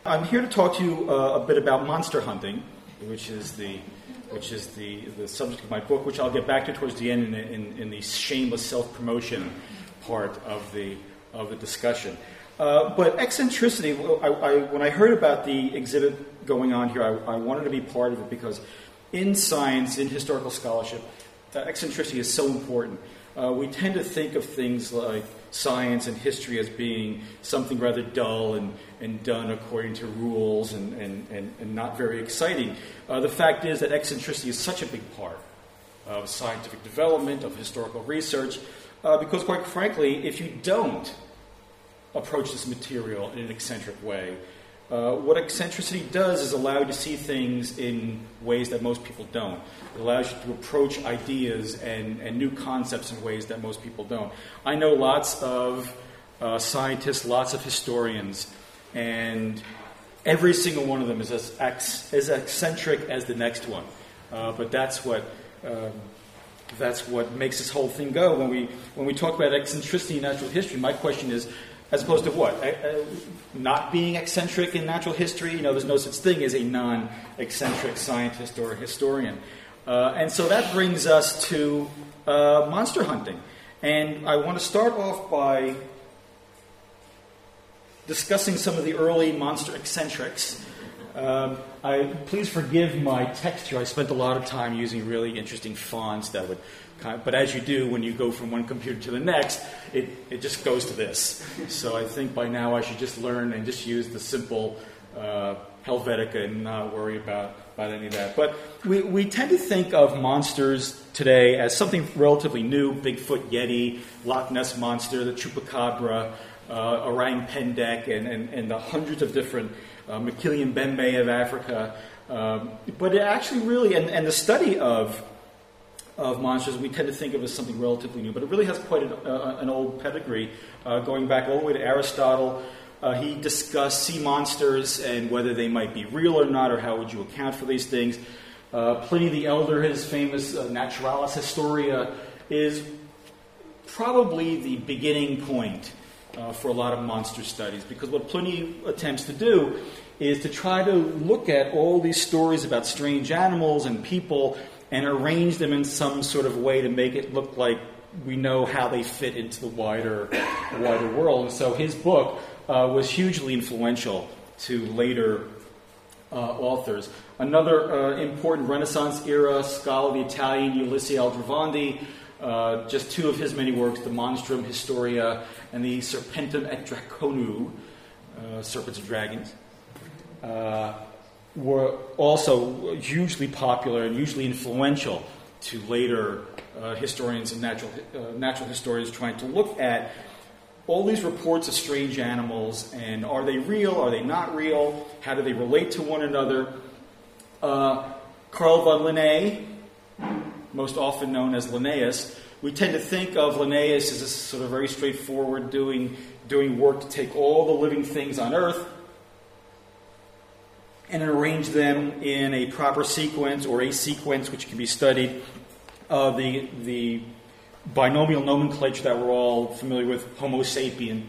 I'm here to talk to you a bit about monster hunting, which is the subject of my book, which I'll get back to towards the end in the shameless self-promotion part of the discussion. But eccentricity, when I heard about the exhibit going on here, I wanted to be part of it because in science, in historical scholarship, eccentricity is so important. We tend to think of things like science and history as being something rather dull and done according to rules and not very exciting. The fact is that eccentricity is such a big part of scientific development, of historical research, because quite frankly, if you don't approach this material in an eccentric way, what eccentricity does is allow you to see things in ways that most people don't. It allows you to approach ideas and new concepts in ways that most people don't. I know lots of scientists, lots of historians, and every single one of them is as eccentric as the next one. But that's what makes this whole thing go. When we talk about eccentricity in natural history, my question is, as opposed to what? Not being eccentric in natural history? There's no such thing as a non-eccentric scientist or historian. And so that brings us to monster hunting. And I want to start off by discussing some of the early monster eccentrics. Please forgive my text here. I spent a lot of time using really interesting fonts that would... But as you do, when you go from one computer to the next, it just goes to this. So I think by now I should just learn and just use the simple Helvetica and not worry about any of that. But we tend to think of monsters today as something relatively new: Bigfoot, Yeti, Loch Ness Monster, the Chupacabra, Orang Pendek, and the hundreds of different Maquilian Bembe of Africa. But it actually really, and the study of monsters, we tend to think of as something relatively new, but it really has quite an old pedigree, going back all the way to Aristotle. He discussed sea monsters and whether they might be real or not, or how would you account for these things. Pliny the Elder, his famous Naturalis Historia, is probably the beginning point for a lot of monster studies, because what Pliny attempts to do is to try to look at all these stories about strange animals and people and arrange them in some sort of way to make it look like we know how they fit into the wider world. And so his book was hugely influential to later authors. Another important Renaissance-era scholar, the Italian Ulisse Aldrovandi, just two of his many works, the Monstrum Historia and the Serpentum et Draconu, Serpents and Dragons, were also hugely popular and hugely influential to later historians and natural historians trying to look at all these reports of strange animals and are they real, are they not real, how do they relate to one another. Carl von Linné, most often known as Linnaeus, we tend to think of Linnaeus as a sort of very straightforward doing work to take all the living things on Earth and arrange them in a proper sequence or a sequence which can be studied. The binomial nomenclature that we're all familiar with, Homo sapien,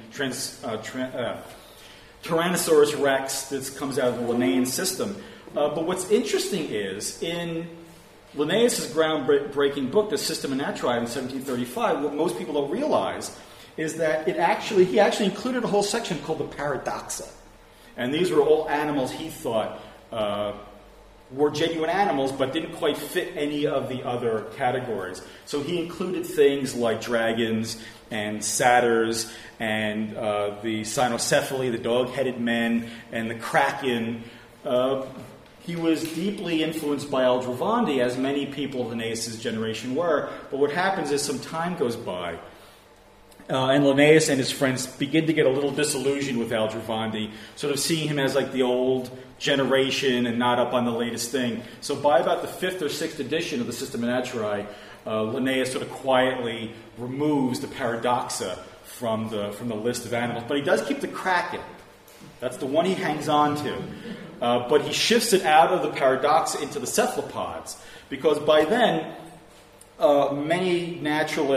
Tyrannosaurus rex, this comes out of the Linnaean system. But what's interesting is, in Linnaeus' groundbreaking book, The Systema Naturae, in 1735, what most people don't realize is that he actually included a whole section called the Paradoxa. And these were all animals he thought were genuine animals, but didn't quite fit any of the other categories. So he included things like dragons and satyrs and the cynocephaly, the dog-headed men, and the kraken. He was deeply influenced by Aldrovandi, as many people of Linnaeus' generation were. But what happens is some time goes by, and Linnaeus and his friends begin to get a little disillusioned with Aldrovandi, sort of seeing him as like the old generation and not up on the latest thing. So by about the 5th or 6th edition of the Systema Naturae, Linnaeus sort of quietly removes the Paradoxa from the list of animals. But he does keep the kraken. That's the one he hangs on to. But he shifts it out of the Paradoxa into the cephalopods, because by then many naturalists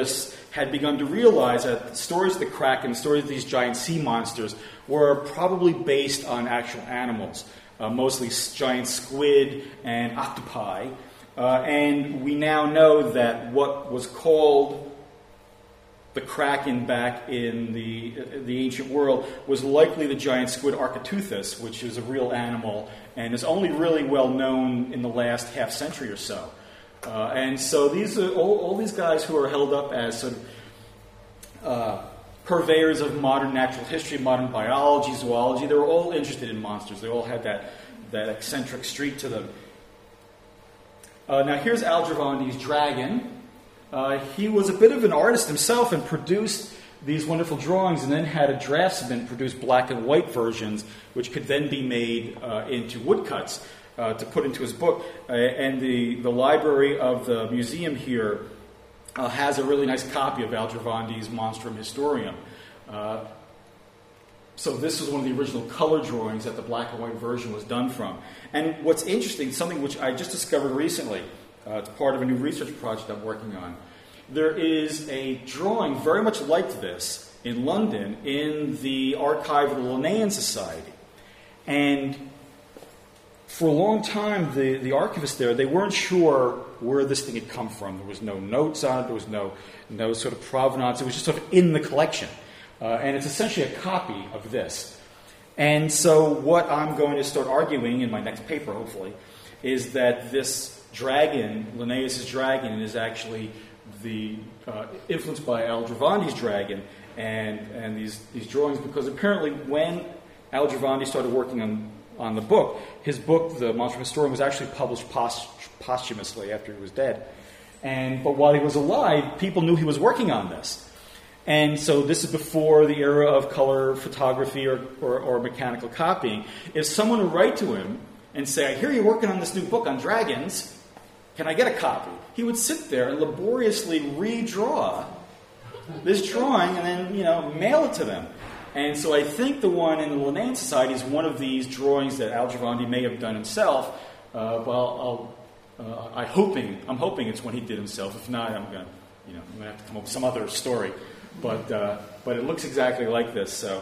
had begun to realize that the stories of the Kraken, stories of these giant sea monsters, were probably based on actual animals, mostly giant squid and octopi. And we now know that what was called the Kraken back in the ancient world was likely the giant squid Architeuthis, which is a real animal and is only really well known in the last half century or so. And so these are all these guys who are held up as sort of purveyors of modern natural history, modern biology, zoology. They were all interested in monsters. They all had that eccentric streak to them. Now here's Aldrovand's dragon. He was a bit of an artist himself and produced these wonderful drawings and then had a draftsman produce black and white versions which could then be made into woodcuts to put into his book. And the library of the museum here has a really nice copy of Aldrovand's Monstrum Historium. So this was one of the original color drawings that the black and white version was done from. And what's interesting, something which I just discovered recently, it's part of a new research project I'm working on. There is a drawing very much like this in London in the archive of the Linnaean Society. And for a long time, the archivists there, they weren't sure where this thing had come from. There was no notes on it. There was no sort of provenance. It was just sort of in the collection. And it's essentially a copy of this. And so what I'm going to start arguing in my next paper, hopefully, is that this dragon, Linnaeus' dragon, is actually influenced by Aldrovand's dragon and these drawings, because apparently when Aldrovandi started working on the book, his book, the Monstrum Historium, was actually published posthumously after he was dead. But while he was alive, people knew he was working on this. And so this is before the era of color photography or mechanical copying. If someone would write to him and say, I hear you're working on this new book on dragons, can I get a copy? He would sit there and laboriously redraw this drawing and then, mail it to them. And so I think the one in the Linnaean Society is one of these drawings that Aldrovandi may have done himself. I'm hoping it's one he did himself. If not, I'm going to have to come up with some other story. But it looks exactly like this. So,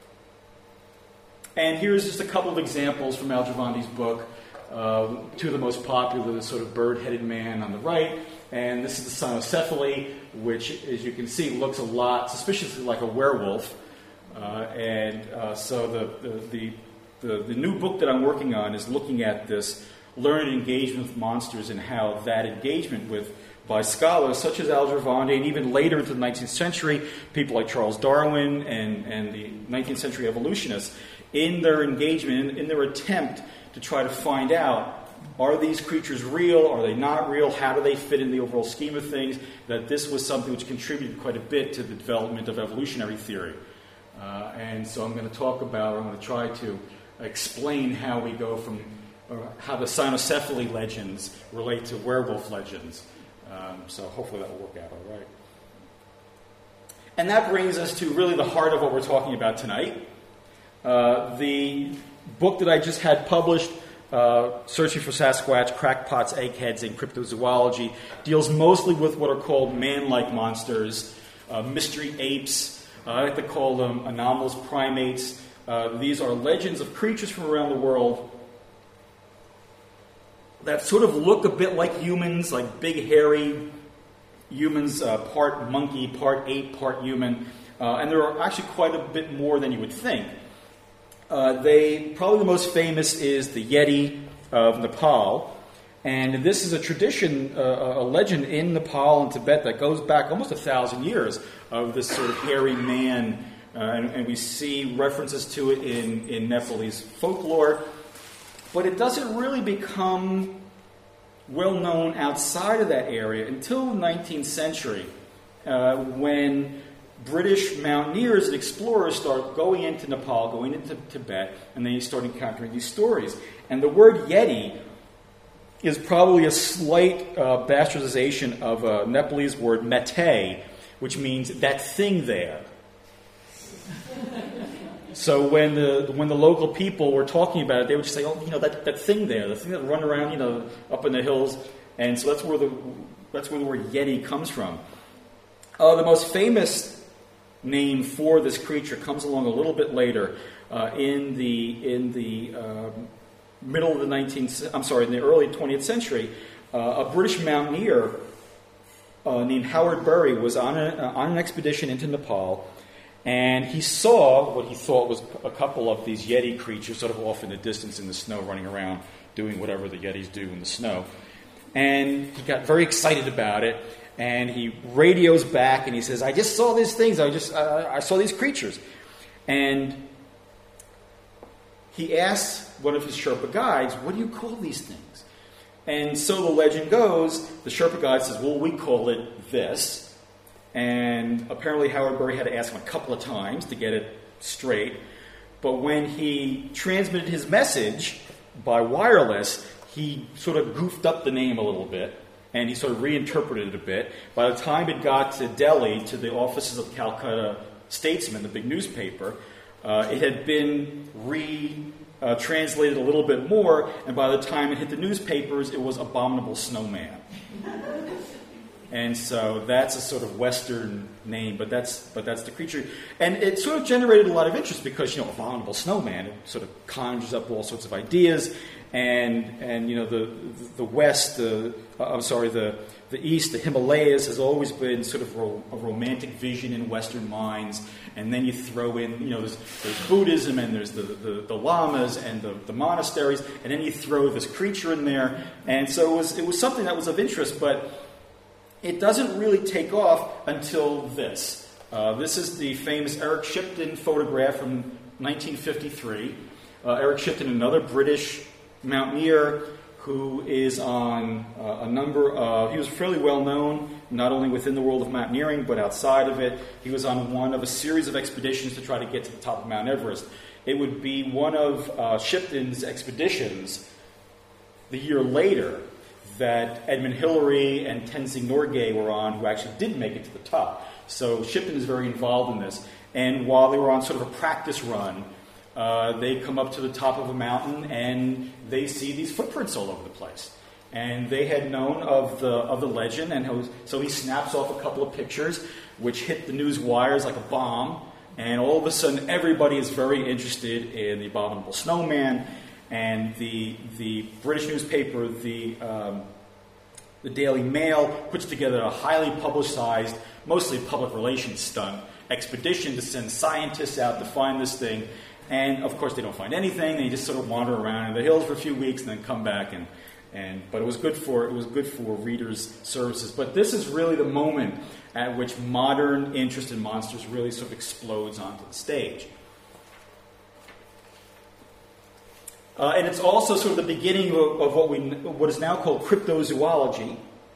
and here's just a couple of examples from Aldrovand's book. Two of the most popular, the sort of bird-headed man on the right, and this is the cynocephaly, which, as you can see, looks a lot suspiciously like a werewolf. So the new book that I'm working on is looking at this learned engagement with monsters and how that engagement by scholars such as Aldrovandi, and even later into the 19th century, people like Charles Darwin and the 19th century evolutionists, in their engagement, in their attempt to try to find out, are these creatures real, are they not real, how do they fit in the overall scheme of things, that this was something which contributed quite a bit to the development of evolutionary theory. And so I'm going to try to explain how we go from, how the cynocephaly legends relate to werewolf legends. So hopefully that will work out all right. And that brings us to really the heart of what we're talking about tonight. The book that I just had published, Searching for Sasquatch, Crackpots, Eggheads, and Cryptozoology, deals mostly with what are called man-like monsters, mystery apes. I like to call them anomalous primates. These are legends of creatures from around the world that sort of look a bit like humans, like big, hairy humans, part monkey, part ape, part human. And there are actually quite a bit more than you would think. Probably the most famous is the Yeti of Nepal. And this is a tradition, a legend in Nepal and Tibet that goes back almost 1,000 years of this sort of hairy man. And we see references to it in Nepalese folklore. But it doesn't really become well known outside of that area until the 19th century, when British mountaineers and explorers start going into Nepal, going into Tibet, and then you start encountering these stories. And the word Yeti is probably a slight bastardization of a Nepalese word mete, which means that thing there. So when the local people were talking about it, they would just say, "Oh, that thing there, the thing that run around, up in the hills," and so that's where the word Yeti comes from. The most famous name for this creature comes along a little bit later in the middle of the in the early 20th century. A British mountaineer named Howard Bury was on an expedition into Nepal, and he saw what he thought was a couple of these Yeti creatures sort of off in the distance in the snow, running around doing whatever the Yetis do in the snow. And he got very excited about it, and he radios back and he says, "I just saw these things. I saw these creatures." And he asked one of his Sherpa guides, "What do you call these things?" And so the legend goes, the Sherpa guide says, "Well, we call it this." And apparently Howard Bury had to ask him a couple of times to get it straight. But when he transmitted his message by wireless, he sort of goofed up the name a little bit, and he sort of reinterpreted it a bit. By the time it got to Delhi, to the offices of Calcutta Statesman, the big newspaper, it had been translated a little bit more, and by the time it hit the newspapers, it was Abominable Snowman. And so that's a sort of Western name, but that's the creature. And it sort of generated a lot of interest because, Abominable Snowman, it sort of conjures up all sorts of ideas. And the West, the East, the Himalayas has always been sort of a romantic vision in Western minds. And then you throw in, there's Buddhism, and there's the lamas and the monasteries, and then you throw this creature in there. And so it was something that was of interest, but it doesn't really take off until this. This is the famous Eric Shipton photograph from 1953. Eric Shipton, another British mountaineer who is on he was fairly well known, not only within the world of mountaineering, but outside of it. He was on one of a series of expeditions to try to get to the top of Mount Everest. It would be one of Shipton's expeditions the year later that Edmund Hillary and Tenzing Norgay were on, who actually did make it to the top. So Shipton is very involved in this. And while they were on sort of a practice run, they come up to the top of a mountain and they see these footprints all over the place. And they had known of the legend, and so he snaps off a couple of pictures, which hit the news wires like a bomb. And all of a sudden, everybody is very interested in the Abominable Snowman. And the British newspaper, the Daily Mail, puts together a highly publicized, mostly public relations stunt, expedition to send scientists out to find this thing. And of course, they don't find anything. They just sort of wander around in the hills for a few weeks and then come back. But it was good for readers' services. But this is really the moment at which modern interest in monsters really sort of explodes onto the stage. And it's also sort of the beginning of what is now called cryptozoology,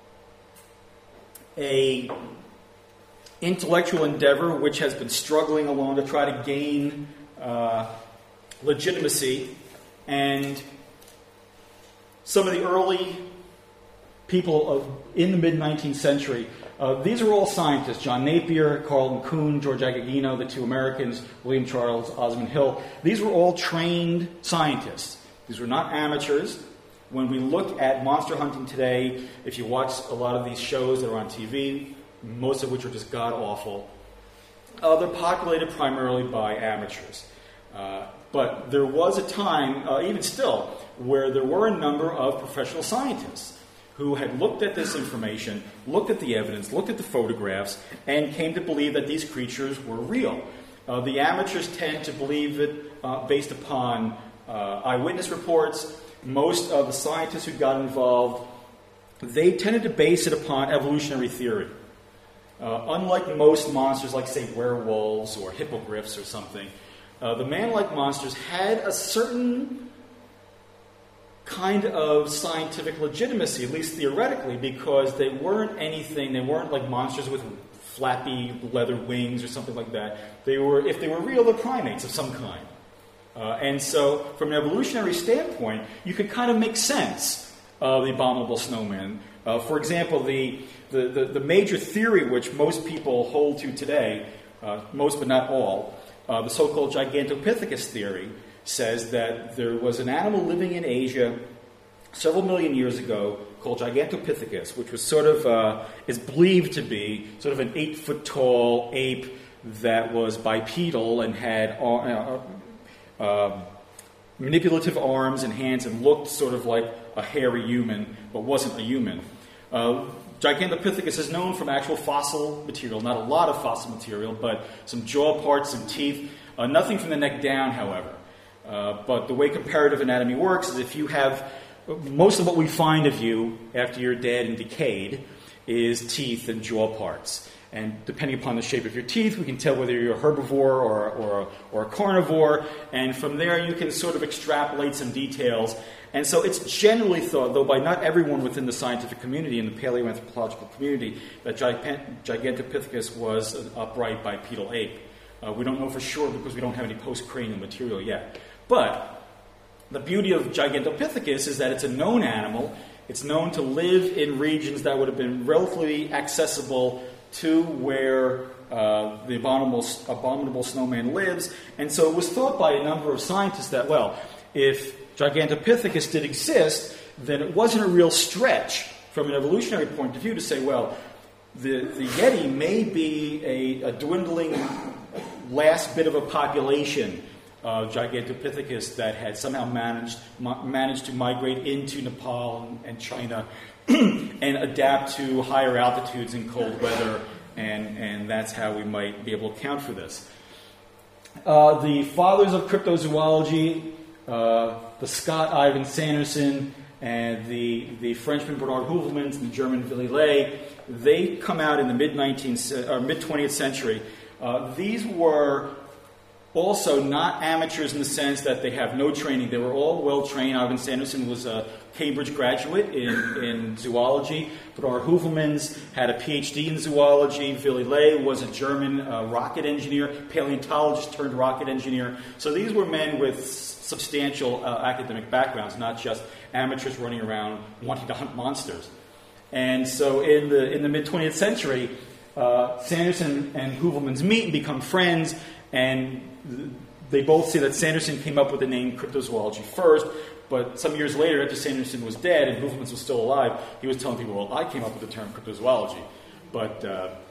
a intellectual endeavor which has been struggling along to try to gain legitimacy. And some of the early people in the mid-19th century, these are all scientists: John Napier, Carlton Kuhn, George Agagino, the two Americans, William Charles, Osmond Hill. These were all trained scientists. These were not amateurs. When we look at monster hunting today, if you watch a lot of these shows that are on TV, most of which are just god-awful, they're populated primarily by amateurs. But there was a time, even still, where there were a number of professional scientists who had looked at this information, looked at the evidence, looked at the photographs, and came to believe that these creatures were real. The amateurs tend to believe it based upon eyewitness reports. Most of the scientists who got involved, they tended to base it upon evolutionary theory. Unlike most monsters, like, say, werewolves or hippogriffs or something, the man-like monsters had a certain kind of scientific legitimacy, at least theoretically, because they weren't like monsters with flappy leather wings or something like that. If they were real, they're primates of some kind. And so, from an evolutionary standpoint, you could kind of make sense of the Abominable Snowman. For example, the major theory which most people hold to today, most but not all, the so-called Gigantopithecus theory, says that there was an animal living in Asia several million years ago called Gigantopithecus, which was sort of, is believed to be sort of an 8-foot-tall ape that was bipedal and had manipulative arms and hands and looked sort of like a hairy human, but wasn't a human. Gigantopithecus is known from actual fossil material, not a lot of fossil material, but some jaw parts, some teeth, nothing from the neck down, however. But the way comparative anatomy works is if you have, most of what we find of you after you're dead and decayed is teeth and jaw parts. And depending upon the shape of your teeth, we can tell whether you're a herbivore or a carnivore. And from there, you can sort of extrapolate some details. And so it's generally thought, though by not everyone within the scientific community and the paleoanthropological community, that Gigantopithecus was an upright bipedal ape. We don't know for sure because we don't have any post-cranial material yet. But the beauty of Gigantopithecus is that it's a known animal. It's known to live in regions that would have been relatively accessible to where the abominable snowman lives. And so it was thought by a number of scientists that, well, if Gigantopithecus did exist, then it wasn't a real stretch from an evolutionary point of view to say, well, the Yeti may be a dwindling last bit of a population of Gigantopithecus that had somehow managed to migrate into Nepal and China and adapt to higher altitudes and cold weather, and that's how we might be able to account for this. The fathers of cryptozoology, the Scot Ivan Sanderson and the Frenchman Bernard Heuvelmans and the German Willy Ley, they come out in the mid-20th century. These were also not amateurs in the sense that they have no training. They were all well-trained. Ivan Sanderson was a Cambridge graduate in zoology. Bernard Heuvelmans had a PhD in zoology. Willy Ley was a German rocket engineer, paleontologist turned rocket engineer. So these were men with substantial academic backgrounds, not just amateurs running around wanting to hunt monsters. And so in the mid-20th century, Sanderson and Heuvelmans meet and become friends, and they both say that Sanderson came up with the name cryptozoology first, but some years later, after Sanderson was dead and Heuvelmans was still alive, he was telling people, well, I came up with the term cryptozoology. But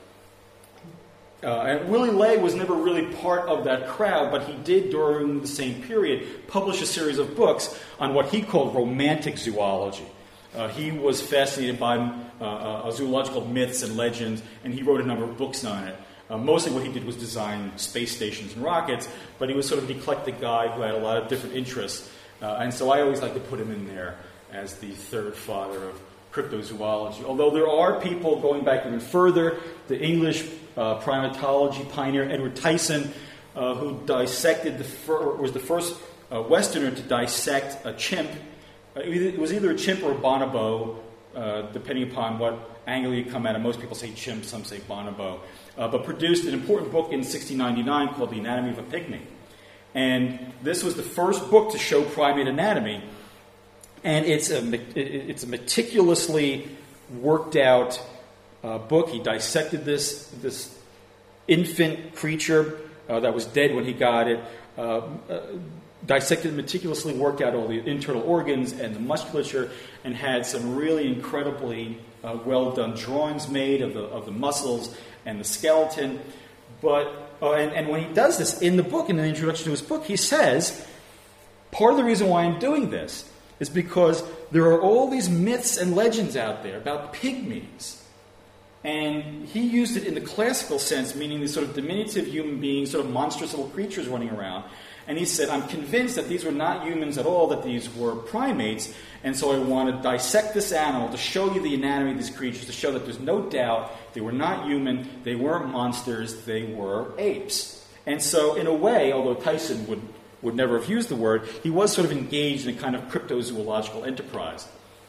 and Willy Ley was never really part of that crowd, but he did, during the same period, publish a series of books on what he called romantic zoology. He was fascinated by zoological myths and legends, and he wrote a number of books on it. Mostly what he did was design space stations and rockets, but he was sort of an eclectic guy who had a lot of different interests. And so I always like to put him in there as the third father of cryptozoology. Although there are people going back even further, the English primatology pioneer Edward Tyson, who was the first Westerner to dissect a chimp. It was either a chimp or a bonobo, depending upon what angle you come at it. Most people say chimp, some say bonobo. But produced an important book in 1699 called The Anatomy of a Pygmy. And this was the first book to show primate anatomy. And it's a meticulously worked out book. He dissected this infant creature that was dead when he got it, dissected, meticulously worked out all the internal organs and the musculature, and had some really incredibly well done drawings made of the muscles and the skeleton. But and when he does this in the book, in the introduction to his book, he says, part of the reason why I'm doing this is because there are all these myths and legends out there about pygmies. And he used it in the classical sense, meaning these sort of diminutive human beings, sort of monstrous little creatures running around. And he said, I'm convinced that these were not humans at all, that these were primates, and so I want to dissect this animal to show you the anatomy of these creatures, to show that there's no doubt they were not human, they weren't monsters, they were apes. And so, in a way, although Tyson would never have used the word, he was sort of engaged in a kind of cryptozoological enterprise.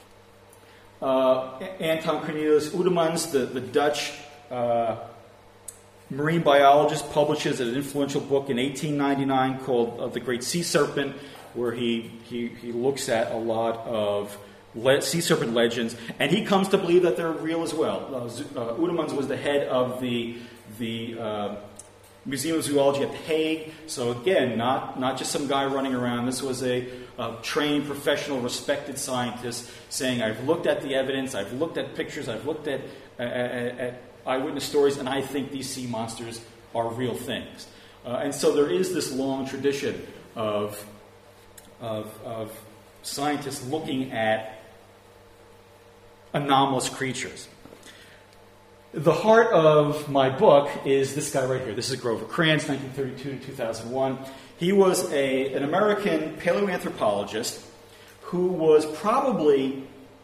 Anton Cornelius Oudemans, the Dutch marine biologist, publishes an influential book in 1899 called The Great Sea Serpent, where he looks at a lot of sea serpent legends, and he comes to believe that they're real as well. Oudemans was the head of the Museum of Zoology at The Hague. So again, not just some guy running around. This was a trained, professional, respected scientist saying, I've looked at the evidence, I've looked at pictures, I've looked at eyewitness stories, and I think these sea monsters are real things. And so there is this long tradition of scientists looking at anomalous creatures. The heart of my book is this guy right here. This is Grover Krantz, 1932 to 2001. He was an American paleoanthropologist who was probably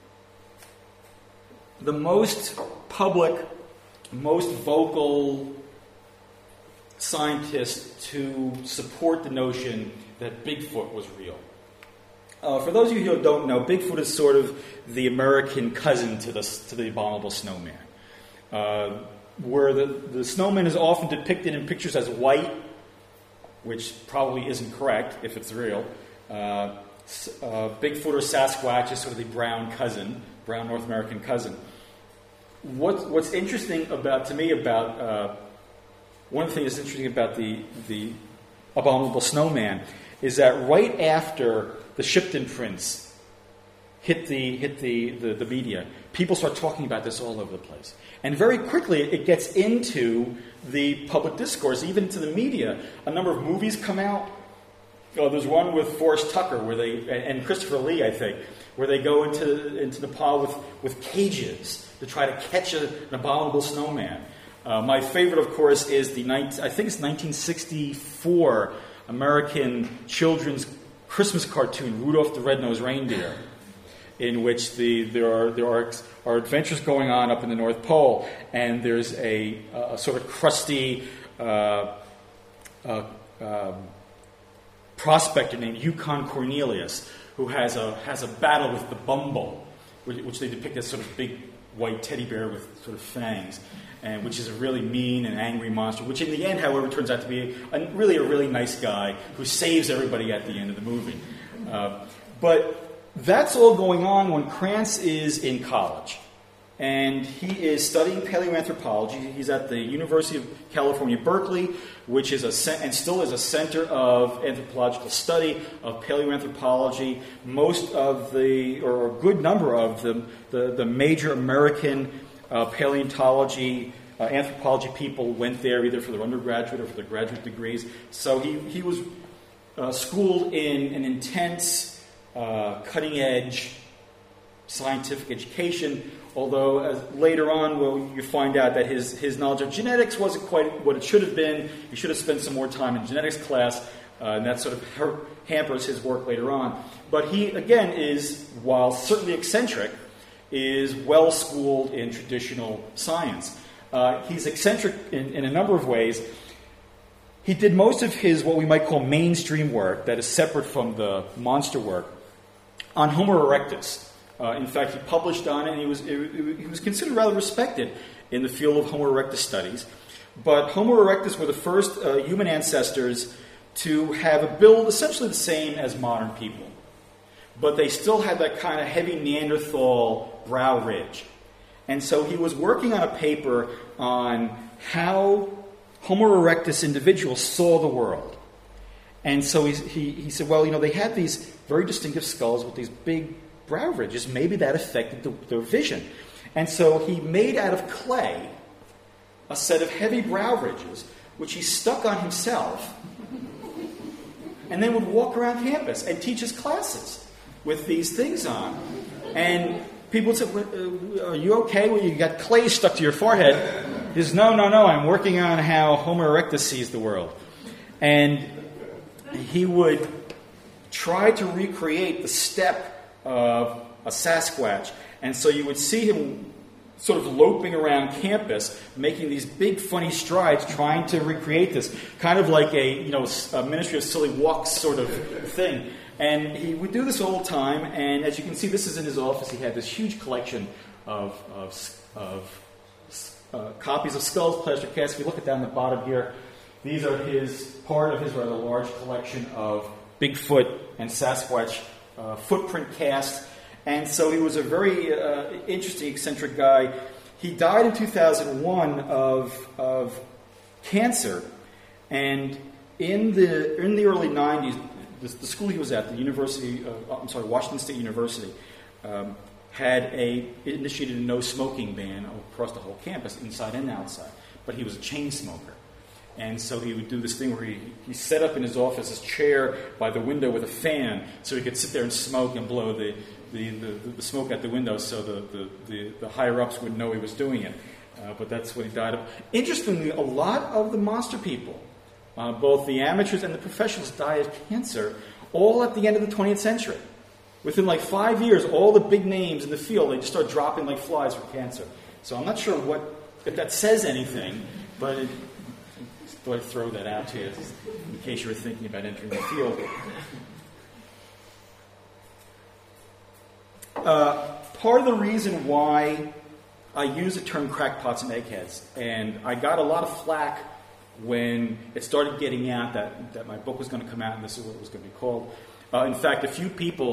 the most public, most vocal scientist to support the notion that Bigfoot was real. For those of you who don't know, Bigfoot is sort of the American cousin to the abominable snowman. Where the snowman is often depicted in pictures as white, which probably isn't correct if it's real. Bigfoot or Sasquatch is sort of the brown North American cousin. What's interesting to me about one of the things that's interesting about the abominable snowman is that right after the Shipton prints hit the media, people start talking about this all over the place. And very quickly it gets into the public discourse, even to the media. A number of movies come out. There's one with Forrest Tucker and Christopher Lee, I think, where they go into Nepal with cages to try to catch an abominable snowman. My favorite, of course, is I think it's 1964 American children's Christmas cartoon, Rudolph the Red-Nosed Reindeer, in which there are adventures going on up in the North Pole, and there's a sort of crusty prospector named Yukon Cornelius who has a battle with the Bumble, which they depict as sort of big white teddy bear with sort of fangs, and which is a really mean and angry monster, which in the end, however, turns out to be a really nice guy who saves everybody at the end of the movie. But that's all going on when Krantz is in college. And he is studying paleoanthropology. He's at the University of California, Berkeley, which is and still is a center of anthropological study of paleoanthropology. Most of or a good number of the major American paleontology, anthropology people went there either for their undergraduate or for their graduate degrees. So he was schooled in an intense, cutting-edge scientific education, although later on you find out that his knowledge of genetics wasn't quite what it should have been. He should have spent some more time in genetics class, and that sort of hampers his work later on. But he, again, while certainly eccentric, is well-schooled in traditional science. He's eccentric in a number of ways. He did most of his what we might call mainstream work, that is separate from the monster work, on Homo erectus. In fact, he published on it, and he was considered rather respected in the field of Homo erectus studies. But Homo erectus were the first human ancestors to have a build essentially the same as modern people. But they still had that kind of heavy Neanderthal brow ridge. And so he was working on a paper on how Homo erectus individuals saw the world. And so he said, well, they had these very distinctive skulls with these big brow ridges. Maybe that affected their vision. And so he made out of clay a set of heavy brow ridges, which he stuck on himself, and then would walk around campus and teach his classes with these things on. And people would say, are you okay? Well, you got clay stuck to your forehead. He says, no, I'm working on how Homo erectus sees the world. And he would try to recreate the step of a Sasquatch. And so you would see him sort of loping around campus, making these big funny strides, trying to recreate this, kind of like a Ministry of Silly Walks sort of thing. And he would do this all the time, and as you can see, this is in his office. He had this huge collection of copies of skulls, plaster casts. If you look at down the bottom here, these are part of his rather large collection of Bigfoot and Sasquatch footprint casts. And so he was a very interesting, eccentric guy. He died in 2001 of cancer, And in the early 90s, the school he was at, Washington State University, had initiated a no smoking ban across the whole campus, inside and outside. But he was a chain smoker. And so he would do this thing where he set up in his office his chair by the window with a fan so he could sit there and smoke and blow the smoke out the window so the higher-ups would know he was doing it. But that's what he died of. Interestingly, a lot of the monster people, both the amateurs and the professionals, die of cancer all at the end of the 20th century. Within like 5 years, all the big names in the field, they just start dropping like flies for cancer. So I'm not sure if that says anything, but I thought I'd throw that out to you in case you were thinking about entering the field. Part of the reason why I use the term crackpots and eggheads, and I got a lot of flack when it started getting out that my book was going to come out and this is what it was going to be called. In fact, a few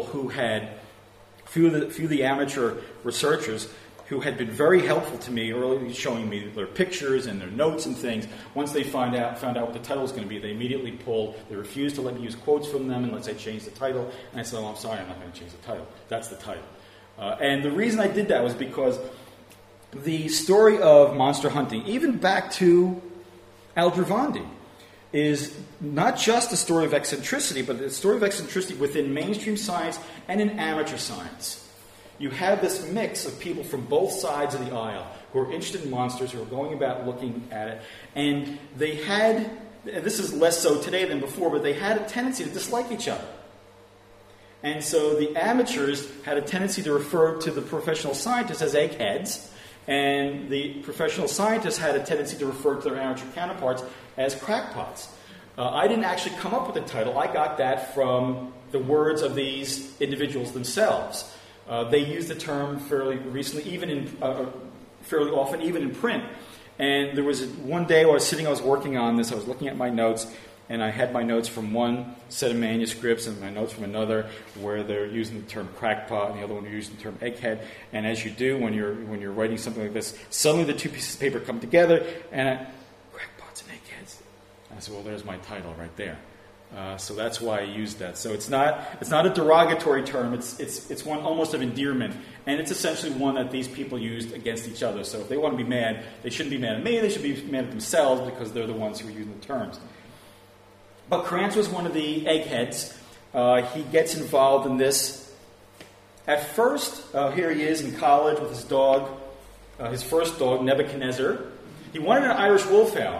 of the amateur researchers who had been very helpful to me early, showing me their pictures and their notes and things. Once they found out what the title was going to be, they immediately they refused to let me use quotes from them unless I changed the title. And I said, I'm sorry, I'm not going to change the title. That's the title. And the reason I did that was because the story of monster hunting, even back to Aldrovandi, is not just a story of eccentricity, but a story of eccentricity within mainstream science and in amateur science. You have this mix of people from both sides of the aisle who are interested in monsters, who are going about looking at it, and they had, and this is less so today than before, but they had a tendency to dislike each other. And so the amateurs had a tendency to refer to the professional scientists as eggheads, and the professional scientists had a tendency to refer to their amateur counterparts as crackpots. I didn't actually come up with the title. I got that from the words of these individuals themselves. They used the term fairly recently, fairly often, even in print. And there was one day I was working on this, I was looking at my notes, and I had my notes from one set of manuscripts and my notes from another where they're using the term crackpot and the other one using the term egghead. And as you do when you're writing something like this, suddenly the two pieces of paper come together and crackpots and eggheads. And I said, well, there's my title right there. So that's why I used that. So it's not a derogatory term. It's one almost of endearment, and it's essentially one that these people used against each other. So if they want to be mad, they shouldn't be mad at me. They should be mad at themselves because they're the ones who are using the terms. But Krantz was one of the eggheads. He gets involved in this. At first, here he is in college with his dog, his first dog, Nebuchadnezzar. He wanted an Irish wolfhound,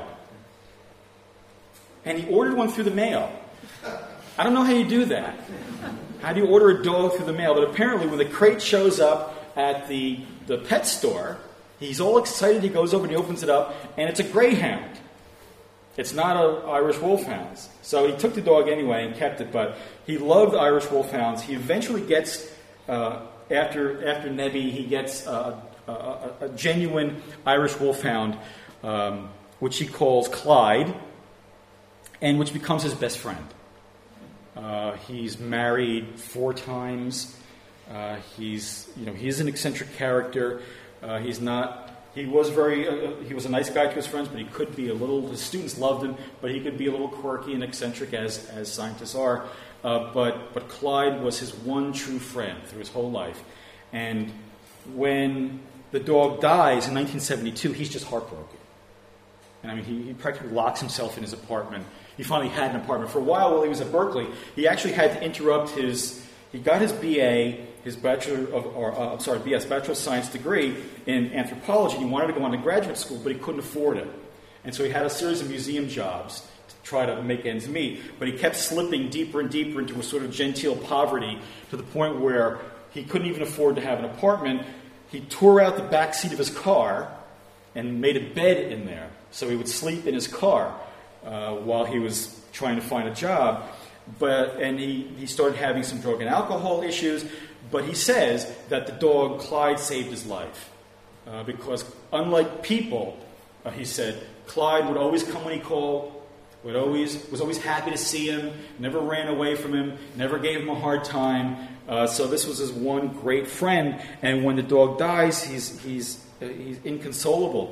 and he ordered one through the mail. I don't know how you do that. How do you order a dog through the mail? But apparently when the crate shows up at the pet store, he's all excited. He goes over and he opens it up, and it's a greyhound. It's not an Irish wolfhound. So he took the dog anyway and kept it, but he loved Irish wolfhounds. He eventually gets, after Nebby, he gets a genuine Irish wolfhound, which he calls Clyde, and which becomes his best friend. He's married 4 times. He's an eccentric character. He was a nice guy to his friends, but he could be his students loved him, but he could be a little quirky and eccentric as scientists are. But Clyde was his one true friend through his whole life. And when the dog dies in 1972, he's just heartbroken. And I mean, he practically locks himself in his apartment. He finally had an apartment. For a while he was at Berkeley, he actually had to interrupt he got his BA, his Bachelor of Science degree in anthropology. He wanted to go on to graduate school, but he couldn't afford it. And so he had a series of museum jobs to try to make ends meet. But he kept slipping deeper and deeper into a sort of genteel poverty to the point where he couldn't even afford to have an apartment. He tore out the back seat of his car and made a bed in there. So he would sleep in his car while he was trying to find a job. And he started having some drug and alcohol issues. But he says that the dog Clyde saved his life. Because unlike people, he said, Clyde would always come when he called, was always happy to see him, never ran away from him, never gave him a hard time. So this was his one great friend. And when the dog dies, he's inconsolable.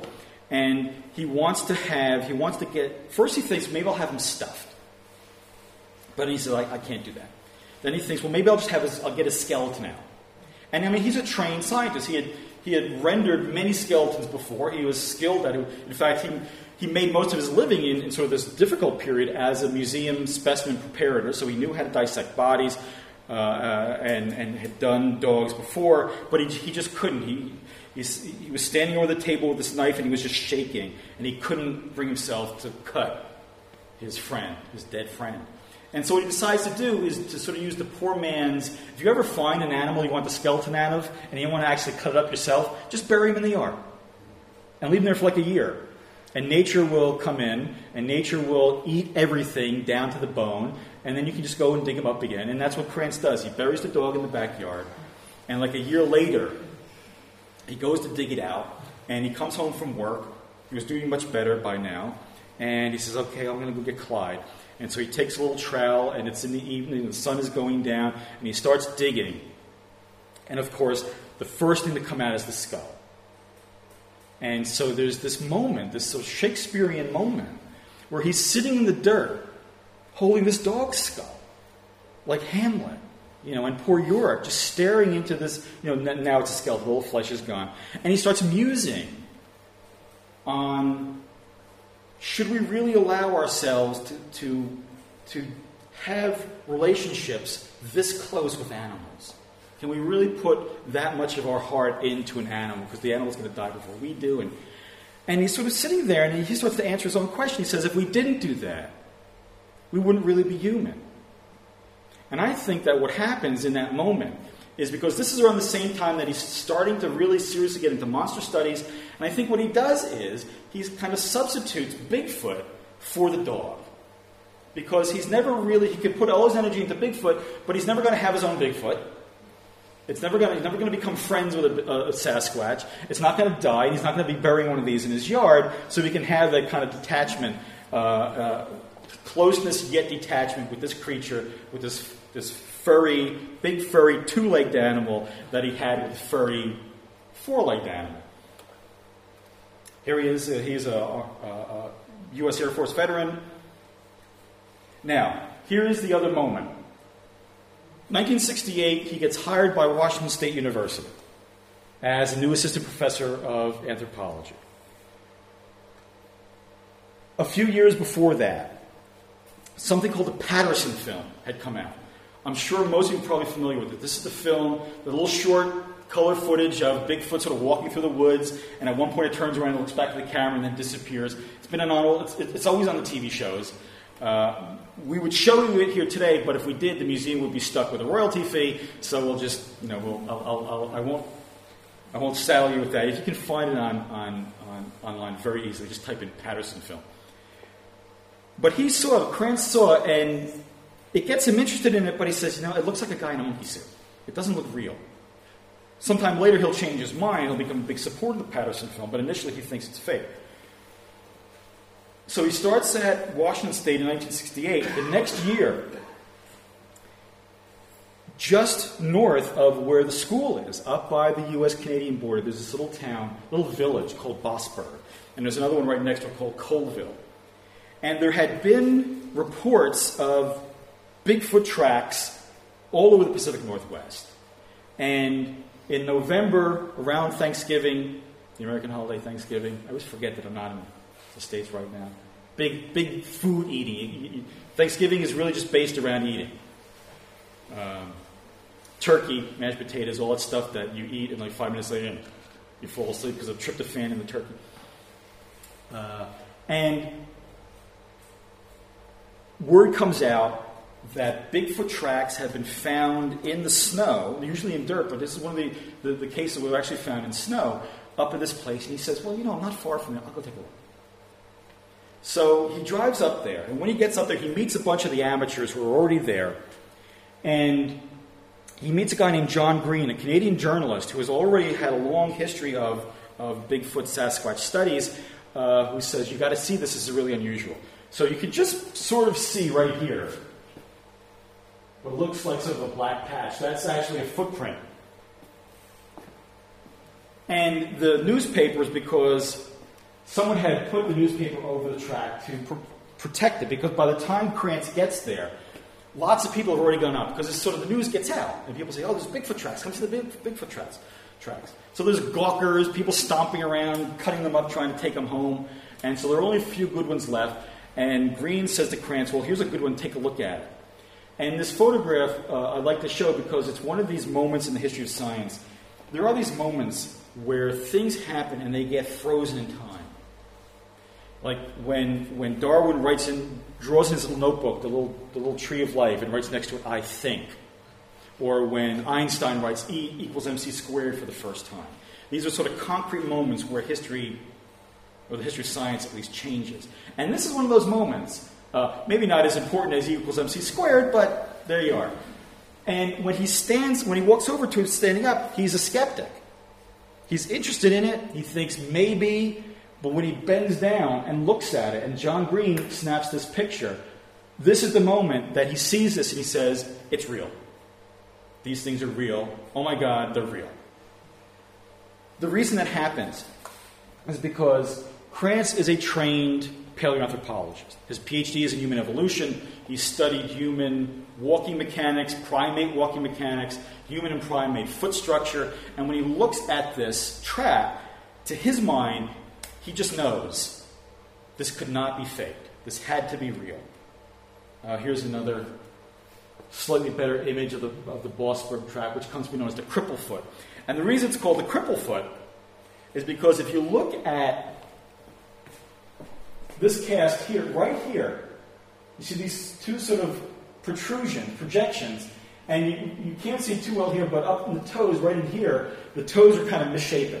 And first he thinks, maybe I'll have him stuffed. But he says, I can't do that. Then he thinks, well, maybe I'll get a skeleton out. And I mean, he's a trained scientist. He had rendered many skeletons before. He was skilled at it. In fact, he made most of his living in sort of this difficult period as a museum specimen preparator. So he knew how to dissect bodies and had done dogs before, but he just couldn't. He was standing over the table with this knife, and he was just shaking, and he couldn't bring himself to cut his dead friend. And so what he decides to do is to sort of use the poor man's... If you ever find an animal you want the skeleton out of, and you want to actually cut it up yourself, just bury him in the yard. And leave him there for like a year. And nature will come in, and nature will eat everything down to the bone, and then you can just go and dig him up again. And that's what Krantz does. He buries the dog in the backyard, and like a year later, he goes to dig it out, and he comes home from work. He was doing much better by now, and he says, okay, I'm going to go get Clyde. And so he takes a little trowel, and it's in the evening, the sun is going down, and he starts digging. And of course, the first thing to come out is the skull. And so there's this moment, this sort of Shakespearean moment, where he's sitting in the dirt, holding this dog's skull, like Hamlet, and poor Yorick, just staring into this, now it's a skeleton, all the flesh is gone. And he starts musing on, should we really allow ourselves to have relationships this close with animals? Can we really put that much of our heart into an animal? Because the animal's going to die before we do. And he's sort of sitting there, and he starts to answer his own question. He says, if we didn't do that, we wouldn't really be human. And I think that what happens in that moment is because this is around the same time that he's starting to really seriously get into monster studies. And I think what he does is he kind of substitutes Bigfoot for the dog. Because he could put all his energy into Bigfoot, but he's never going to have his own Bigfoot. He's never going to become friends with a Sasquatch. It's not going to die. He's not going to be burying one of these in his yard, so he can have that kind of detachment, closeness yet detachment with this creature, with this furry, big furry two-legged animal that he had with a furry four-legged animal. Here he is. He's a U.S. Air Force veteran. Now, here is the other moment. 1968, he gets hired by Washington State University as a new assistant professor of anthropology. A few years before that, something called the Patterson film had come out. I'm sure most of you are probably familiar with it. This is the film, the little short color footage of Bigfoot sort of walking through the woods, and at one point it turns around and looks back at the camera and then disappears. It's been it's always on the TV shows. We would show you it here today, but if we did, the museum would be stuck with a royalty fee. So we'll just, I won't saddle you with that. If you can find it online very easily, just type in Patterson film. But Krantz saw, and it gets him interested in it. But he says, it looks like a guy in a monkey suit. It doesn't look real. Sometime later, he'll change his mind. He'll become a big supporter of the Patterson film. But initially, he thinks it's fake. So he starts at Washington State in 1968. The next year, just north of where the school is, up by the U.S.-Canadian border, there's this little village called Bossburg. And there's another one right next to it called Colville. And there had been reports of Bigfoot tracks all over the Pacific Northwest. And in November, around Thanksgiving, the American holiday Thanksgiving, I always forget that I'm not in the States right now. Big food eating. Thanksgiving is really just based around eating. Turkey, mashed potatoes, all that stuff that you eat, and like 5 minutes later you fall asleep because of tryptophan in the turkey. And word comes out that Bigfoot tracks have been found in the snow, usually in dirt, but this is one of the cases we've actually found in snow, up at this place. And he says, well, I'm not far from there. I'll go take a look. So he drives up there, and when he gets up there, he meets a bunch of the amateurs who are already there. And he meets a guy named John Green, a Canadian journalist who has already had a long history of Bigfoot Sasquatch studies, who says, you got to see this is really unusual. So you can just sort of see right here what looks like sort of a black patch. That's actually a footprint. And the newspapers, because someone had put the newspaper over the track to protect it, because by the time Krantz gets there, lots of people have already gone up, because it's sort of the news gets out, and people say, oh, there's Bigfoot tracks, come see the Bigfoot tracks. So there's gawkers, people stomping around, cutting them up, trying to take them home, and so there are only a few good ones left, and Green says to Krantz, well, here's a good one, take a look at it. And this photograph I'd like to show because it's one of these moments in the history of science. There are these moments where things happen and they get frozen in time. Like when Darwin draws in his little notebook, the little tree of life, and writes next to it, I think. Or when Einstein writes E equals mc squared for the first time. These are sort of concrete moments where history, or the history of science at least, changes. And this is one of those moments, maybe not as important as E equals mc squared, but there you are. And when he walks over to it standing up, he's a skeptic. He's interested in it, he thinks maybe, but when he bends down and looks at it, and John Green snaps this picture, this is the moment that he sees this and he says, it's real. These things are real. Oh my God, they're real. The reason that happens is because Krantz is a trained paleoanthropologist. His PhD is in human evolution. He studied human walking mechanics, primate walking mechanics, human and primate foot structure. And when he looks at this track, to his mind, he just knows this could not be faked. This had to be real. Here's another slightly better image of the Bossberg track, which comes to be known as the cripple foot. And the reason it's called the cripple foot is because if you look at this cast here, right here, you see these two sort of projections, and you can't see too well here, but up in the toes, right in here, the toes are kind of misshapen.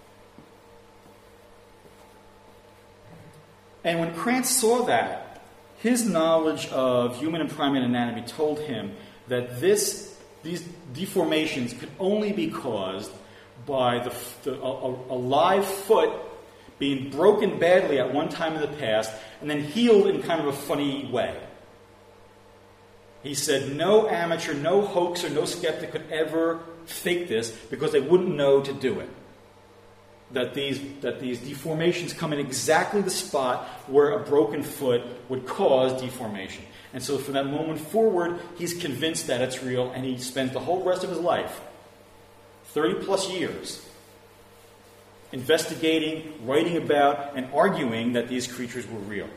And when Krantz saw that, his knowledge of human and primate anatomy told him that these deformations could only be caused by a live foot being broken badly at one time in the past and then healed in kind of a funny way. He said no amateur, no hoaxer, no skeptic could ever fake this because they wouldn't know to do it. That these deformations come in exactly the spot where a broken foot would cause deformation. And so from that moment forward, he's convinced that it's real, and he spends the whole rest of his life, 30 plus years, investigating, writing about, and arguing that these creatures were real.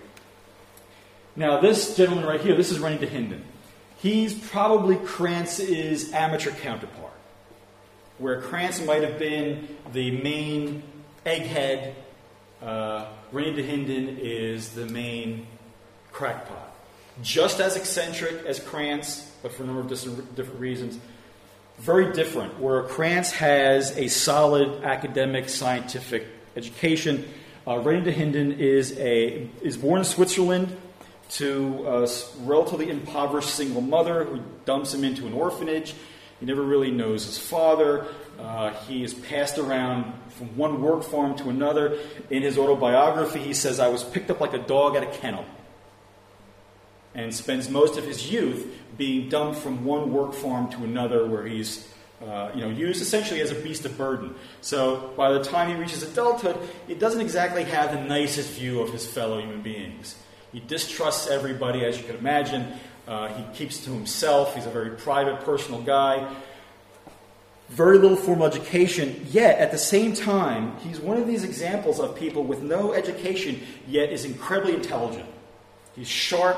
Now this gentleman right here, this is Rennie DeHinden. He's probably Krantz's amateur counterpart. Where Krantz might have been the main egghead, Rennie DeHinden is the main crackpot. Just as eccentric as Krantz, but for a number of different reasons. Very different, where Krantz has a solid academic, scientific education. Rennie DeHinden is born in Switzerland to a relatively impoverished single mother who dumps him into an orphanage. He never really knows his father. He is passed around from one work farm to another. In his autobiography, he says, I was picked up like a dog at a kennel. And spends most of his youth being dumped from one work farm to another where he's used essentially as a beast of burden. So by the time he reaches adulthood, he doesn't exactly have the nicest view of his fellow human beings. He distrusts everybody, as you can imagine. He keeps to himself. He's a very private, personal guy. Very little formal education, yet at the same time, he's one of these examples of people with no education, yet is incredibly intelligent. He's sharp.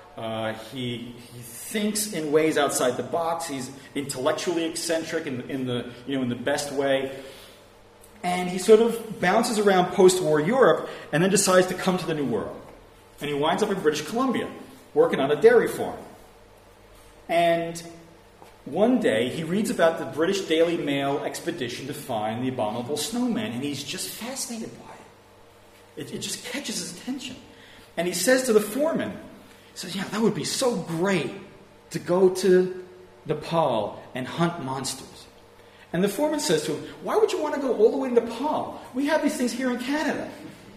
He thinks in ways outside the box. He's intellectually eccentric in the best way. And he sort of bounces around post-war Europe and then decides to come to the New World. And he winds up in British Columbia, working on a dairy farm. And one day, he reads about the British Daily Mail expedition to find the abominable snowman, and he's just fascinated by it. It just catches his attention. And he says to the foreman, he says, yeah, that would be so great to go to Nepal and hunt monsters. And the foreman says to him, why would you want to go all the way to Nepal? We have these things here in Canada.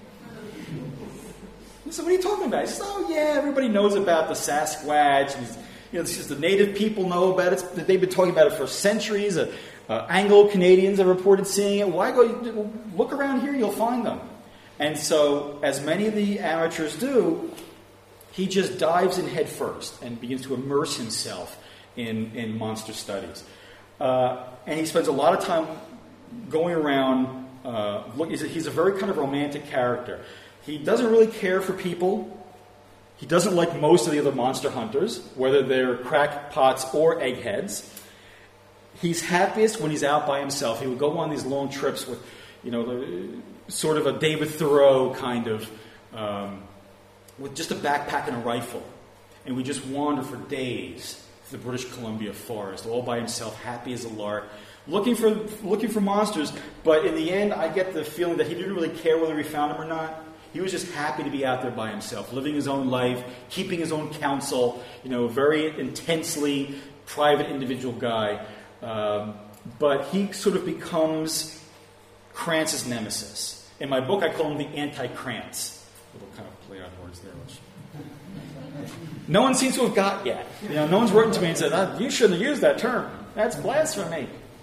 So what are you talking about? He says, oh yeah, everybody knows about the Sasquatch. The native people know about it. They've been talking about it for centuries. Anglo-Canadians have reported seeing it. Why go? Look around here, you'll find them. And so, as many of the amateurs do, he just dives in head first and begins to immerse himself in monster studies. And he spends a lot of time going around. He's a very kind of romantic character. He doesn't really care for people. He doesn't like most of the other monster hunters, whether they're crackpots or eggheads. He's happiest when he's out by himself. He would go on these long trips with, sort of a David Thoreau kind of, with just a backpack and a rifle. And we just wander for days through the British Columbia forest, all by himself, happy as a lark, looking for monsters. But in the end, I get the feeling that he didn't really care whether he found them or not. He was just happy to be out there by himself, living his own life, keeping his own counsel, very intensely private individual guy. But he sort of becomes Kranz's nemesis. In my book, I call him the anti-Kranz. A little kind of play on words there, which no one seems to have got yet. No one's written to me and said, you shouldn't have used that term. That's blasphemy.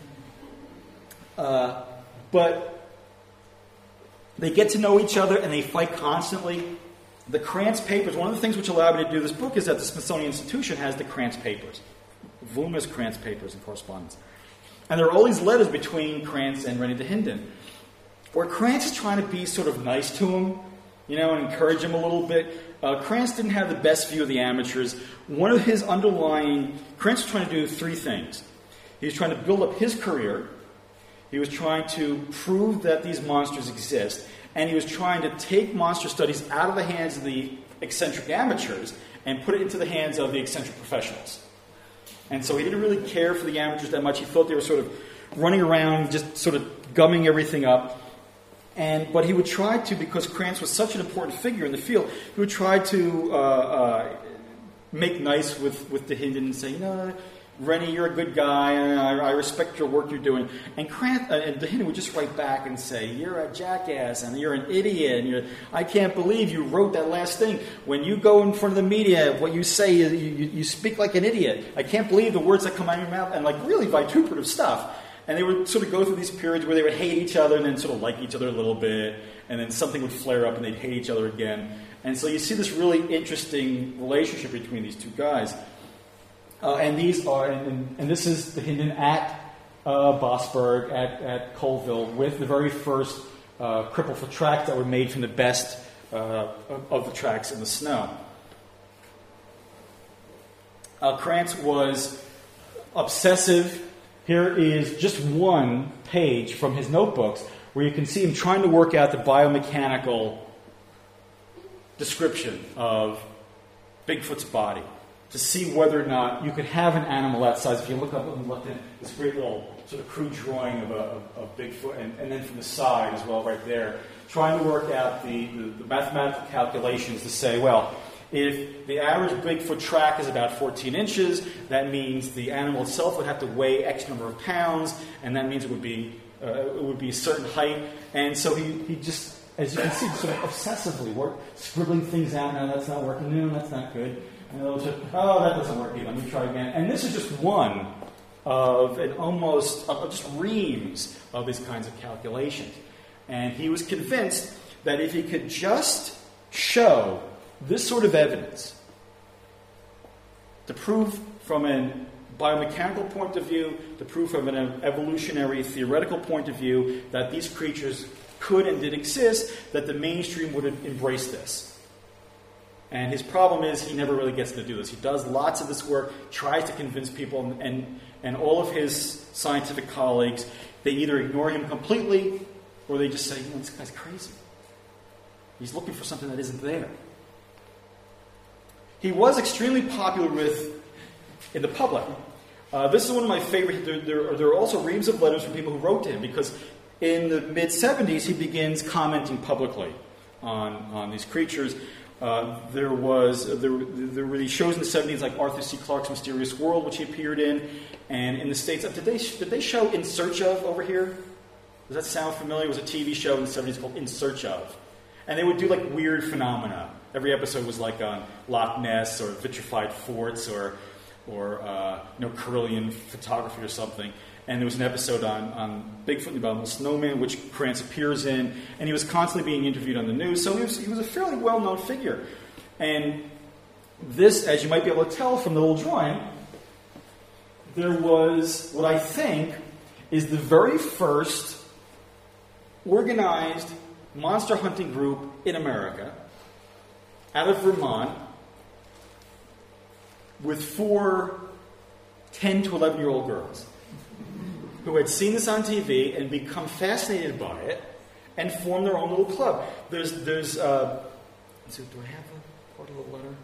But they get to know each other and they fight constantly. The Krantz Papers, one of the things which allowed me to do this book is that the Smithsonian Institution has the Krantz Papers, voluminous Krantz Papers and correspondence. And there are all these letters between Krantz and Rennie Dahinden, where Krantz is trying to be sort of nice to him, and encourage him a little bit. Krantz didn't have the best view of the amateurs. One of his Krantz was trying to do three things. He was trying to build up his career. He was trying to prove that these monsters exist, and he was trying to take monster studies out of the hands of the eccentric amateurs and put it into the hands of the eccentric professionals. And so he didn't really care for the amateurs that much. He thought they were sort of running around, just sort of gumming everything up. But he would try to, because Krantz was such an important figure in the field, he would try to make nice with Dahinden and say, Rennie, you're a good guy, and I respect your work you're doing. And Dahinden would just write back and say, you're a jackass, and you're an idiot, and I can't believe you wrote that last thing. When you go in front of the media, what you say, you speak like an idiot. I can't believe the words that come out of your mouth, and really vituperative stuff. And they would sort of go through these periods where they would hate each other and then sort of like each other a little bit, and then something would flare up and they'd hate each other again. And so you see this really interesting relationship between these two guys. And this is Dahinden at Bossberg, at Colville, with the very first cripple for tracks that were made from the best of the tracks in the snow. Krantz was obsessive. Here is just one page from his notebooks where you can see him trying to work out the biomechanical description of Bigfoot's body, to see whether or not you could have an animal that size. If you look up and look at this great little sort of crude drawing of Bigfoot, and then from the side as well right there, trying to work out the mathematical calculations to say, well, if the average Bigfoot track is about 14 inches, that means the animal itself would have to weigh X number of pounds, and that means it would be a certain height. And so he just, as you can see, sort of obsessively scribbling things out. No, that's not working. No, that's not good. And they'll just, that doesn't work either. Let me try again. And this is just one of just reams of these kinds of calculations. And he was convinced that if he could just show this sort of evidence to prove from a biomechanical point of view, to prove from an evolutionary theoretical point of view that these creatures could and did exist, that the mainstream would embrace this. And his problem is he never really gets to do this. He does lots of this work, tries to convince people, and all of his scientific colleagues, they either ignore him completely or they just say, this guy's crazy. He's looking for something that isn't there. He was extremely popular in the public. This is one of my favorite. There are also reams of letters from people who wrote to him, because in the mid-'70s he begins commenting publicly on these creatures. There were these shows in the 70s like Arthur C. Clarke's Mysterious World, which he appeared in, and in the States. Did they show In Search Of over here? Does that sound familiar? It was a TV show in the 70s called In Search Of. And they would do like weird phenomena. Every episode was like on Loch Ness or vitrified forts or Carillion photography or something. And there was an episode on Bigfoot, about the snowman, which Krantz appears in, and he was constantly being interviewed on the news. So he was a fairly well-known figure. And this, as you might be able to tell from the little drawing, there was what I think is the very first organized monster hunting group in America, out of Vermont, with 4 10 to 11-year-old girls who had seen this on TV and become fascinated by it and formed their own little club. There's do I have a part of the letter?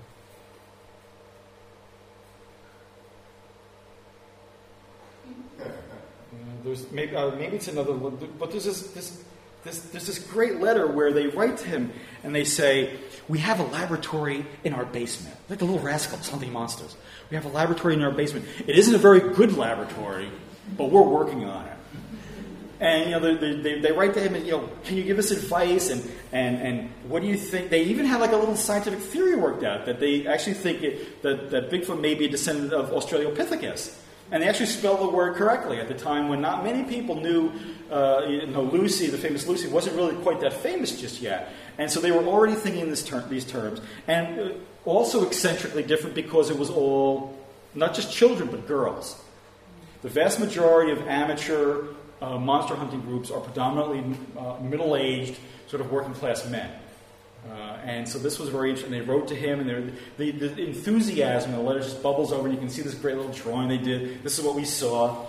There's maybe it's another one, but there's this great letter where they write to him and they say, "We have a laboratory in our basement, like the Little Rascals hunting monsters. We have a laboratory in our basement. It isn't a very good laboratory, but we're working on it." And they write to him and can you give us advice and what do you think? They even have like a little scientific theory worked out that they actually think that Bigfoot may be a descendant of Australopithecus. And they actually spelled the word correctly at the time when not many people knew, Lucy, the famous Lucy, wasn't really quite that famous just yet. And so they were already thinking in these terms. And also eccentrically different because it was all, not just children, but girls. The vast majority of amateur monster hunting groups are predominantly middle-aged, sort of working-class men. And so this was very interesting. They wrote to him, and the enthusiasm in the letter just bubbles over, and you can see this great little drawing they did. This is what we saw.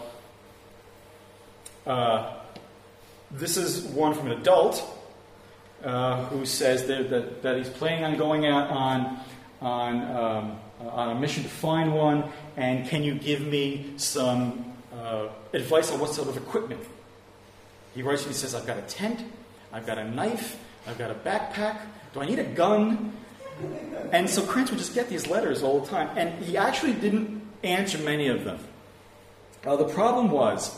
This is one from an adult who says that he's planning on going out on a mission to find one, and can you give me some advice on what sort of equipment? He writes and he says, "I've got a tent, I've got a knife, I've got a backpack. Do I need a gun?" And so Krantz would just get these letters all the time. And he actually didn't answer many of them. The problem was,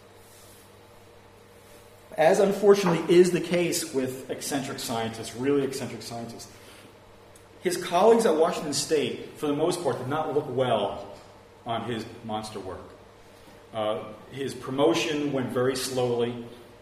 as unfortunately is the case with eccentric scientists, really eccentric scientists, his colleagues at Washington State, for the most part, did not look well on his monster work. His promotion went very slowly.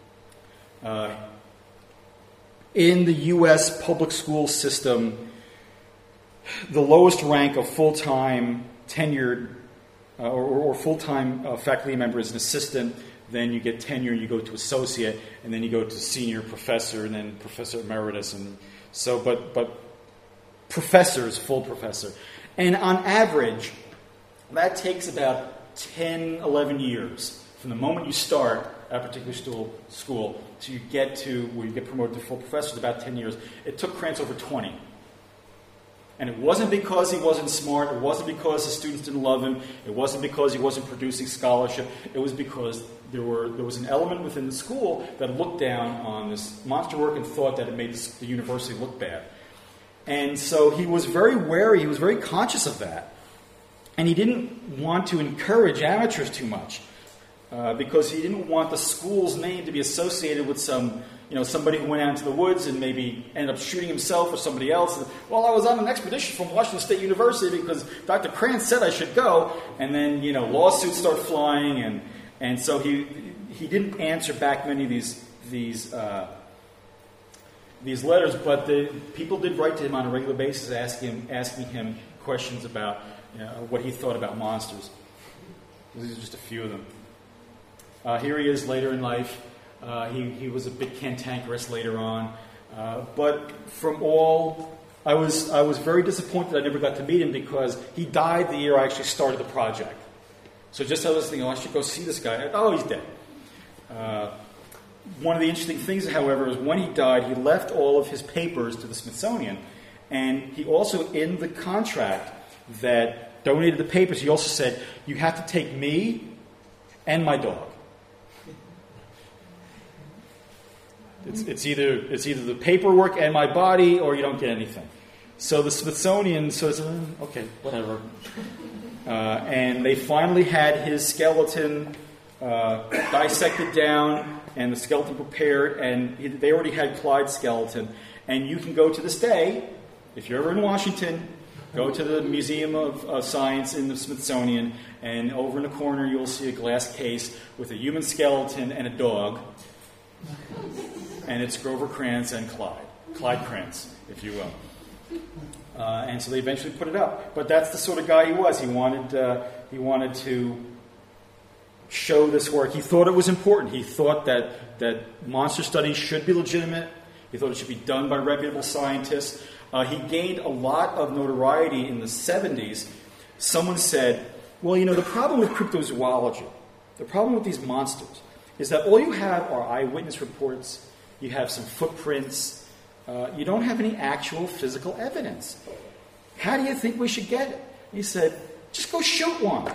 In the U.S. public school system, the lowest rank of full-time tenured or full-time faculty member is an assistant. Then you get tenure, you go to associate, and then you go to senior professor, and then professor emeritus, and so. But professors, full professor, and on average, that takes about 10, 11 years from the moment you start at a particular school to you get to where you get promoted to full professor. It's about 10 years. It took Krantz over 20. And it wasn't because he wasn't smart. It wasn't because the students didn't love him. It wasn't because he wasn't producing scholarship. It was because there was an element within the school that looked down on this monster work and thought that it made the university look bad. And so he was very wary. He was very conscious of that. And he didn't want to encourage amateurs too much. Because he didn't want the school's name to be associated with somebody who went out into the woods and maybe ended up shooting himself or somebody else. Well, I was on an expedition from Washington State University because Dr. Krantz said I should go, and then lawsuits start flying, and so he didn't answer back many of these letters, but the people did write to him on a regular basis, asking him questions about what he thought about monsters. These are just a few of them. Here he is later in life. He was a bit cantankerous later on. But from all, I was very disappointed I never got to meet him because he died the year I actually started the project. So just I was thinking, I should go see this guy. Oh, he's dead. One of the interesting things, however, is when he died, he left all of his papers to the Smithsonian. And he also, in the contract that donated the papers, he also said, you have to take me and my dog. It's either the paperwork and my body, or you don't get anything. So the Smithsonian says, okay, whatever. And they finally had his skeleton dissected down and the skeleton prepared, and they already had Clyde's skeleton. And you can go to this day, if you're ever in Washington, Go to the Museum of Science in the Smithsonian, and over in the corner you'll see a glass case with a human skeleton and a dog. And it's Grover Krantz and Clyde Krantz, if you will. And so they eventually put it up. But that's the sort of guy he was. He wanted to show this work. He thought it was important. He thought that monster studies should be legitimate. He thought it should be done by reputable scientists. He gained a lot of notoriety in the 70s. Someone said, well, the problem with cryptozoology, the problem with these monsters, is that all you have are eyewitness reports, you have some footprints, you don't have any actual physical evidence. How do you think we should get it? He said, just go shoot one.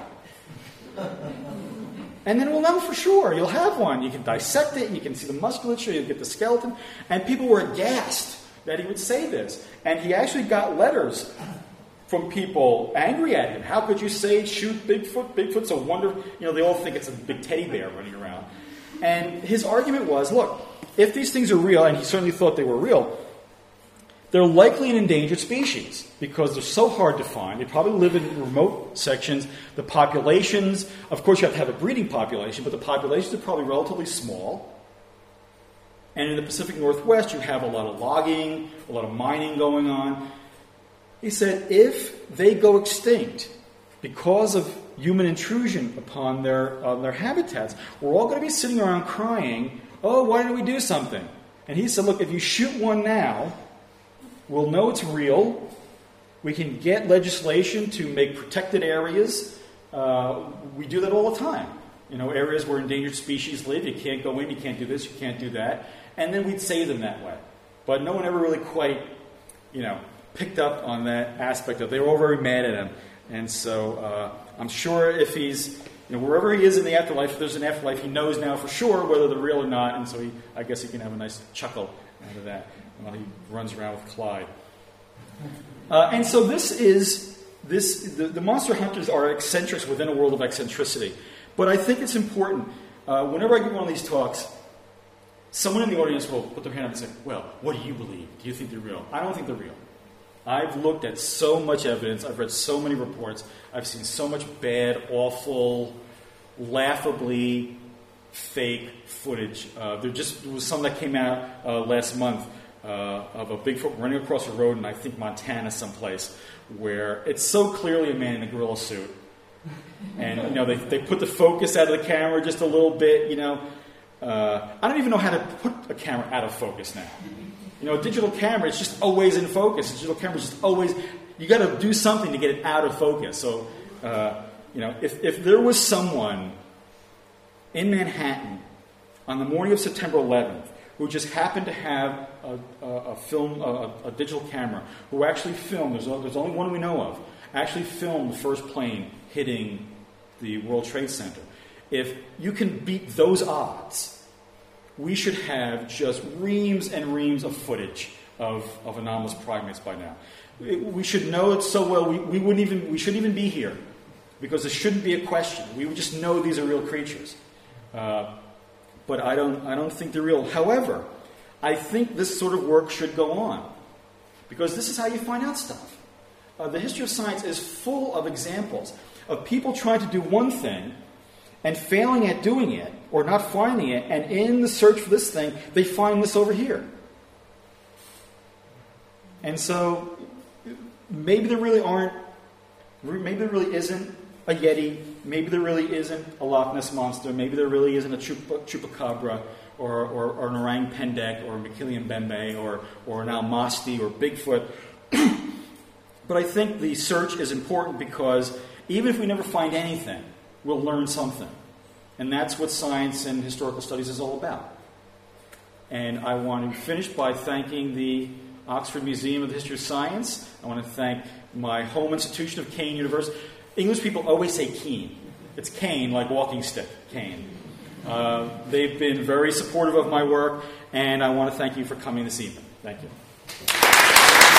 And then we'll know for sure. You'll have one. You can dissect it, you can see the musculature, you'll get the skeleton. And people were aghast that he would say this. And he actually got letters from people angry at him. How could you say shoot Bigfoot? Bigfoot's a wonder. They all think it's a big teddy bear running around. And his argument was, look, if these things are real, and he certainly thought they were real, they're likely an endangered species because they're so hard to find. They probably live in remote sections. The populations, of course, you have to have a breeding population, but the populations are probably relatively small. And in the Pacific Northwest, you have a lot of logging, a lot of mining going on. He said, if they go extinct because of human intrusion upon their habitats, we're all going to be sitting around crying, oh, why didn't we do something? And he said, look, if you shoot one now, we'll know it's real. We can get legislation to make protected areas. We do that all the time. Areas where endangered species live, you can't go in, you can't do this, you can't do that. And then we'd save them that way. But no one ever really quite, picked up on that aspect of it. They were all very mad at him. And so I'm sure if he's, wherever he is in the afterlife, if there's an afterlife, he knows now for sure whether they're real or not. And so I guess he can have a nice chuckle out of that while he runs around with Clyde. And so the monster hunters are eccentrics within a world of eccentricity. But I think it's important. Whenever I give one of these talks, someone in the audience will put their hand up and say, well, what do you believe? Do you think they're real? I don't think they're real. I've looked at so much evidence. I've read so many reports. I've seen so much bad, awful, laughably fake footage. There was some that came out last month of a Bigfoot running across a road in, I think, Montana someplace, where it's so clearly a man in a gorilla suit. And, they put the focus out of the camera just a little bit, I don't even know how to put a camera out of focus now. A digital camera, it's just always in focus. A digital camera is just always, you got to do something to get it out of focus. So, if there was someone in Manhattan on the morning of September 11th who just happened to have a digital camera, who actually filmed, there's only one we know of, actually filmed the first plane hitting the World Trade Center. If you can beat those odds, we should have just reams and reams of footage of anomalous primates by now. We should know it so well we shouldn't even be here because there shouldn't be a question. We would just know these are real creatures. But I don't think they're real. However, I think this sort of work should go on because this is how you find out stuff. The history of science is full of examples of people trying to do one thing and failing at doing it, or not finding it, and in the search for this thing, they find this over here. And so, maybe there really isn't a Yeti, maybe there really isn't a Loch Ness Monster, maybe there really isn't a Chupacabra, or an Orang Pendek, or a Machilian Bembe, or an Almasti, or Bigfoot. But I think the search is important because even if we never find anything, we'll learn something. And that's what science and historical studies is all about. And I want to finish by thanking the Oxford Museum of the History of Science. I want to thank my home institution of Kean University. English people always say Kean. It's cane, like walking stick, cane. They've been very supportive of my work, and I want to thank you for coming this evening. Thank you.